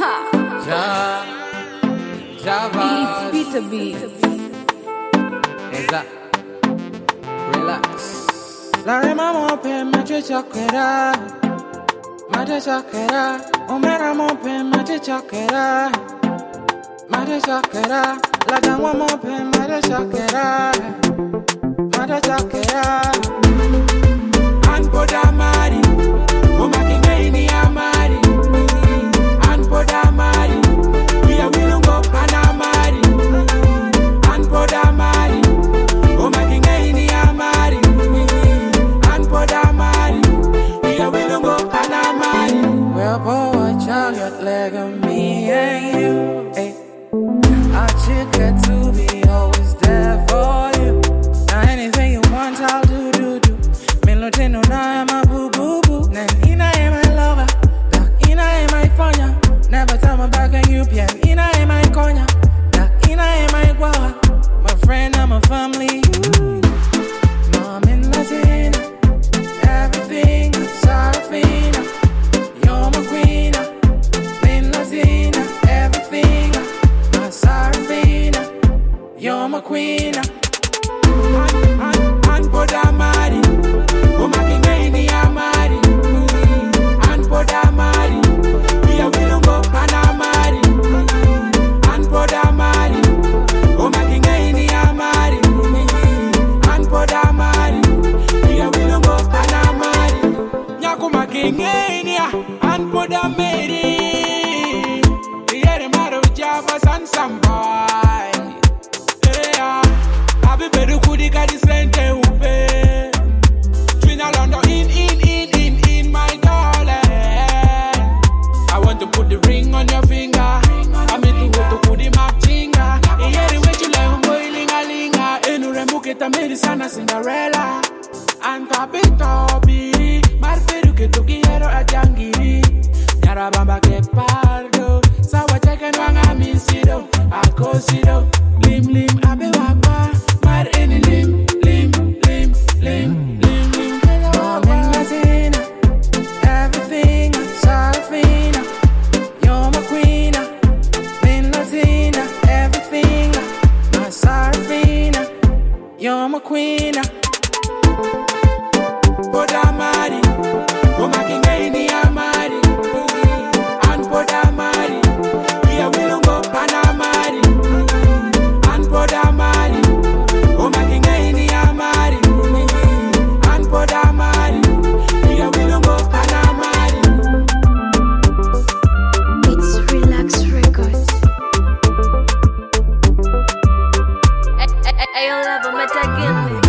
Java. Beats, beats. Exact. Relax. La rema mope mache chakera, mache chakera. Omera mope mache chakera, mache chakera. La gangwa mope mache chakera, mache chakera. Anpoda mari, omakinga ini amari. Anpoda mari, we are willing go anamari. Anpoda mari, omakinga ini amari. Anpoda mari, we are willing go anamari. Well, boy, child, leg of me and you. Hey, I chicken to be always there for you. Now anything you want, I'll do. Meloteno na am a boo boo boo. Then ina am my lover, dark ina am my fanya. Never turn my back on you, PM ina am my konya. Dark ina am my guava. My friend and my family. Mom in Latina, everything Sarafina. You're my queen, in Latina, everything my Sarafina. You're my queen. Anpoda mari, omakinga ini amari. Anpoda mari, we are willing go anamari. Anpoda mari, omakinga ini amari. Anpoda mari, we are willing go anamari. Nyako makinga ini anpoda mari. Yere maro Java san sambai. Yeah, abi bedu kudi kadi sente upe. Twina London in my darling. I want to put the ring on your finger. I mean to go to kudi machinga. Yere wechu le umboiling alinga. Enure muketa meri sana Cinderella. Anta pitobi marperu ke tukiero ajangiri. Nyarabamba ke pardo. Sawa cheken wanga misido. Akosido. Lim lim abe wakwa. Mar eni lim lim lim lim lim. I'm in Latina, everything Sarafina. You're my queen. In Latina, everything my Sarafina. You're my queen. Poda mari, omakinga ini amari. Anpoda mari, we are willing go anamari. Anpoda mari, omakinga ini amari. Anpoda mari, we are willing go anamari. It's Relax Records. Ayo love, I'm again.